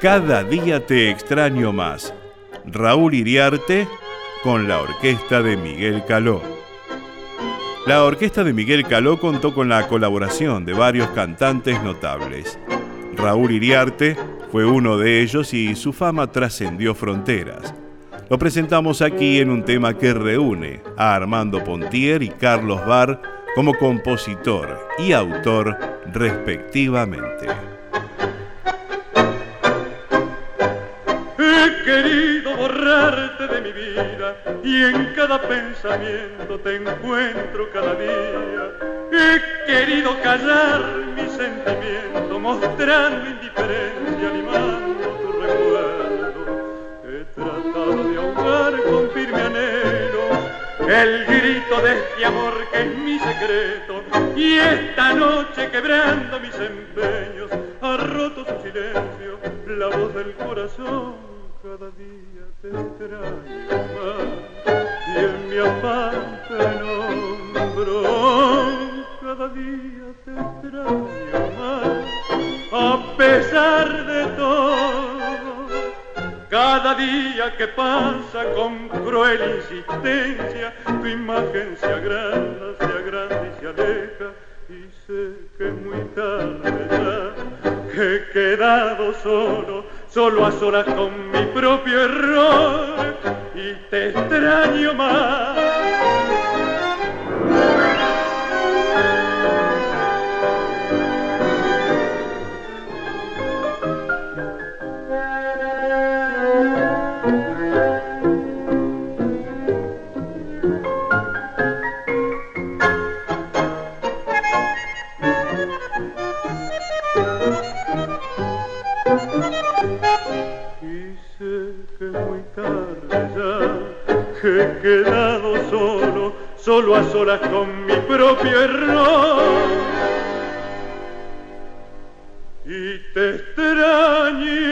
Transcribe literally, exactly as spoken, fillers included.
Cada día te extraño más. Raúl Iriarte con la orquesta de Miguel Caló. La orquesta de Miguel Caló contó con la colaboración de varios cantantes notables. Raúl Iriarte fue uno de ellos y su fama trascendió fronteras. Lo presentamos aquí en un tema que reúne a Armando Pontier y Carlos Barr como compositor y autor respectivamente. He querido borrarte de mi vida y en cada pensamiento te encuentro cada día. He querido callar mi sentimiento, mostrando indiferencia, limando tu recuerdo. He tratado de ahogar con firme anhelo el grito de este amor que es mi secreto, y esta noche, quebrando mis empeños, ha roto su silencio la voz del corazón. Cada día te extraño más y en mi afán te nombro. Cada día te extraño más a pesar de todo. Cada día que pasa con cruel insistencia, tu imagen se agranda, se agranda y se aleja. Y sé que es muy tarde ya, que he quedado solo, solo a solas con mi propio error, y te extraño más. Que he quedado solo, solo a solas con mi propio error, y te extraño